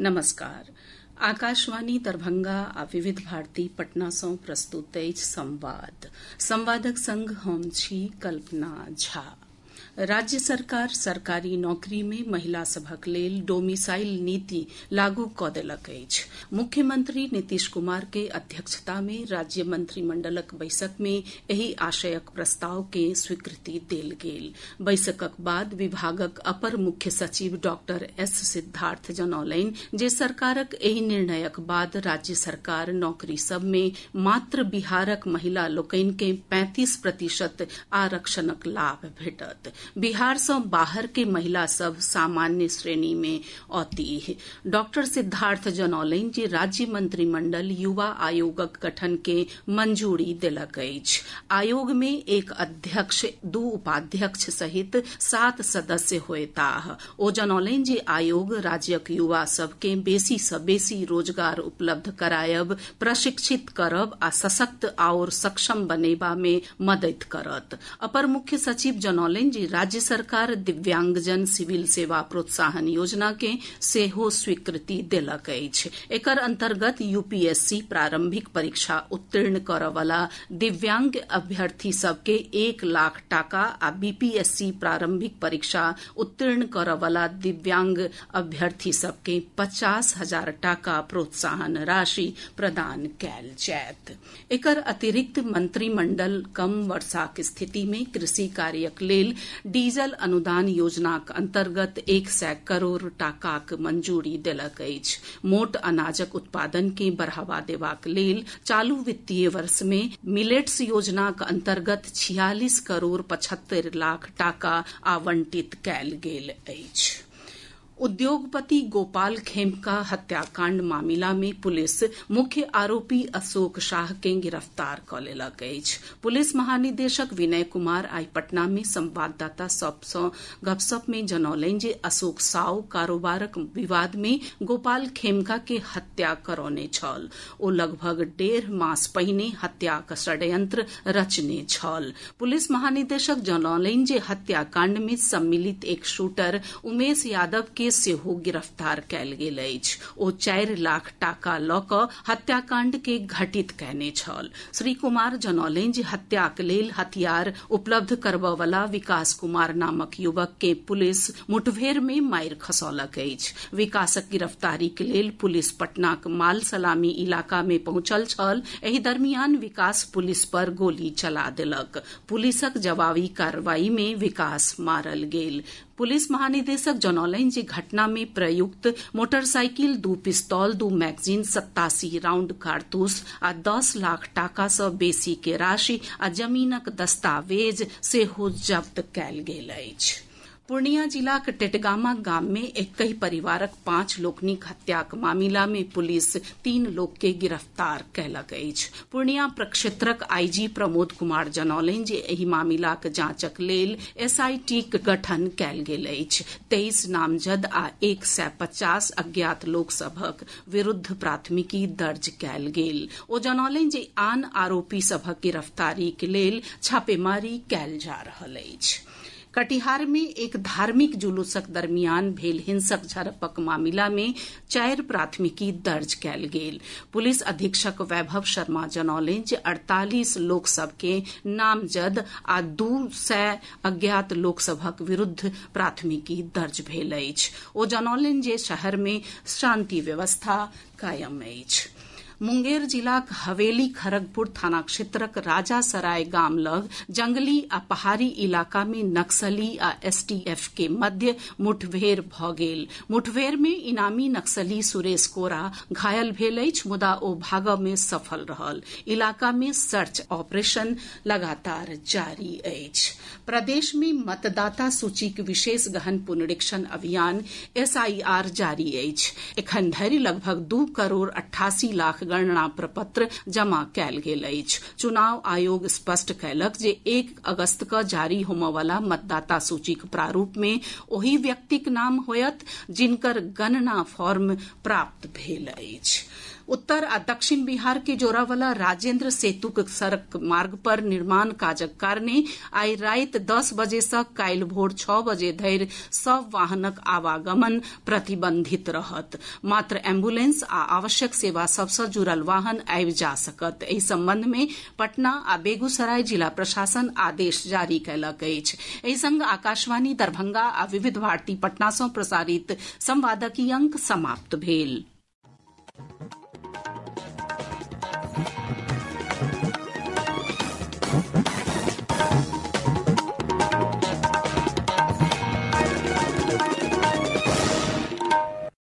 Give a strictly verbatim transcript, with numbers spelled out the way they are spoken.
नमस्कार। आकाशवाणी दरभंगा आ विविध भारती पटना सँ प्रस्तुत अछि संवाद। संवादक संग हम छी कल्पना झा। राज्य सरकार सरकारी नौकरी में महिला सभक लेल डोमिसाइल नीति लागू कऽ देलक अछि। मुख्यमंत्री नीतीश कुमार के अध्यक्षता में राज्य मंत्रिमंडलक बैसक में एहि आशयक प्रस्ताव के स्वीकृति देल गेल। बैसकक बाद विभागक अपर मुख्य सचिव डॉक्टर एस सिद्धार्थ जनौलनि जे सरकारक एहि निर्णयक बाद राज्य सरकार नौकरी सभ में मात्र बिहारक महिला लोकनि के पैंतीस प्रतिशत आरक्षणक लाभ भेटत। बिहार सँ बाहर के महिला सब सामान्य श्रेणी में औतीह। डॉक्टर सिद्धार्थ जनौलनि जे राज्य मंत्रिमंडल युवा आयोगक गठन के मंजूरी देलक अछि। आयोग में एक अध्यक्ष, दू उपाध्यक्ष सहित सात सदस्य होयताह। ओ जनौलनि जे आयोग राज्यक युवा सभ के बेसी सँ बेसी रोजगार उपलब्ध करायब, प्रशिक्षित करब आ सशक्त आओर सक्षम बनेबा में मददि करत। अपर मुख्य सचिव जनौलनि जे राज्य सरकार दिव्यांगजन सिविल सेवा प्रोत्साहन योजना के सेहो स्वीकृति देलक अछि। एकर अंतर्गत यूपीएससी प्रारंभिक परीक्षा उत्तीर्ण करऽ वाला दिव्यांग अभ्यर्थी सभ के एक लाख टाका आ बीपीएससी प्रारंभिक परीक्षा उत्तीर्ण करऽ वाला दिव्यांग अभ्यर्थी सभ के पचास हजार टाका प्रोत्साहन राशि प्रदान कयल जायत। एकर अतिरिक्त मंत्रिमंडल कम वर्षाक स्थिति में कृषि कार्यक लेल डीजल अनुदान योजनाक अंतर्गत एक सय करोड़ टाकाक मंजूरी देलक अछि। मोट अनाजक उत्पादन के बढ़ावा देबाक लेल चालू वित्तीय वर्ष में मिलेट्स योजनाक अंतर्गत छियालीस करोड़ पचहत्तर लाख टाका आवंटित कयल गेल अछि। उद्योगपति गोपाल खेमका हत्याकांड मामिला में पुलिस मुख्य आरोपी अशोक शाह के गिरफ्तार कऽ लेलक अछि। पुलिस महानिदेशक विनय कुमार आइ पटना में संवाददाता सभ सँ गपशप में जनौलनि जे अशोक साव कारोबारक विवाद में गोपाल खेमका के हत्या करौने छल। ओ लगभग डेढ़ मास पहिने हत्याक षड्यंत्र रचने छल। पुलिस महानिदेशक जनौलनि जे हत्याकांड में सम्मिलित एक शूटर उमेश यादव के सेहो गिरफ्तार कयल गेल अछि। ओ चारि लाख टाका लऽ कऽ हत्याकांड के घटित कयने छल। श्री कुमार जनौलनि जे हत्याक लेल हथियार उपलब्ध करबऽ वाला विकास कुमार नामक युवक के पुलिस मुठभेड़ में मारि खसौलक अछि। विकासक गिरफ्तारी के लेल पुलिस पटनाक माल सलामी इलाका में पहुंचल छल। एहि दरमियान विकास पुलिस पर गोली चला देलक। पुलिसक जवाबी कार्रवाई में विकास मारल गेल। पुलिस महानिदेशक जनौलनि जे घटना में प्रयुक्त मोटरसाइकिल, दू पिस्तौल, दू मैगजीन, सत्तासी राउंड कारतूस आ दस लाख टाका सँ बेसी के राशि आ जमीनक दस्तावेज सेहो जब्त कयल गेल अछि। पूर्णिया जिलाक टेटगामा गाम में एकहि परिवारक पांच लोकनिक हत्याक मामिला में पुलिस तीन लोक के गिरफ्तार कयलक अछि। पूर्णिया प्रक्षेत्रक आईजी प्रमोद कुमार जनौलनि जे एहि मामिलाक जांचक लेल एसआईटीक गठन कयल गेल अछि। तेईस नामजद आ एक सय पचास अज्ञात लोक सभक विरुद्ध प्राथमिकी दर्ज कयल गेल। ओ जनौलनि जे आन आरोपी सभक गिरफ्तारी के लेल छापेमारी कयल जा रहल अछि। कटिहार में एक धार्मिक जुलूसक दरमियान भेल हिंसक झड़पक मामिला में चारि प्राथमिकी दर्ज कयल गेल। पुलिस अधीक्षक वैभव शर्मा जनौलनि जे अड़तालीस लोक सभ के नामजद आ दू सय अज्ञात लोक सभक विरुद्ध प्राथमिकी दर्ज भेल अछि। ओ जनौलनि जे शहर में शांति व्यवस्था कायम अछि। मुंगेर जिलाक हवेली खड़गपुर थाना क्षेत्रक राजासराय गाम लग जंगली आ पहाड़ी इलाका में नक्सली आ एसटीएफ के मध्य मुठभेड़ भऽ गेल। मुठभेड़ में इनामी नक्सली सुरेश कोरा घायल भेल अछि, मुदा ओ भागऽ में सफल रहल। इलाका में सर्च ऑपरेशन लगातार जारी अछि। प्रदेश में मतदाता सूचीक विशेष गहन पुनरीक्षण अभियान एसआईआर जारी अछि। एखन धरि लगभग दू करोड़ अट्ठासी लाख मतगणना प्रपत्र जमा कयल गेल अछि। चुनाव आयोग स्पष्ट कयलक जे एक अगस्त क जारी होमयवला मतदाता सूचीक प्रारूप मे ओहि व्यक्तिक नाम होयत जिनकर गणना फॉर्म प्राप्त भेल अछि। उत्तर आ दक्षिण बिहार के जोड़ावला राजेंद्र सेतुक सड़क मार्ग पर निर्माण काजक कारणे आइ राति दस बजे सँ काल्हि भोर छओ बजे धरि सभ वाहनक आवागमन प्रतिबंधित रहत। मात्र एम्बुलेंस आ आवश्यक सेवा सभ सँ जुड़ल वाहन आबि जा सकत। एहि संबंध मे पटना आ बेगूसराय जिला प्रशासन आदेश जारी कयलक अछि। एहि संग आकाशवाणी दरभंगा आ विविध भारती पटना सँ प्रसारित संवादक ई अंक समाप्त भेल।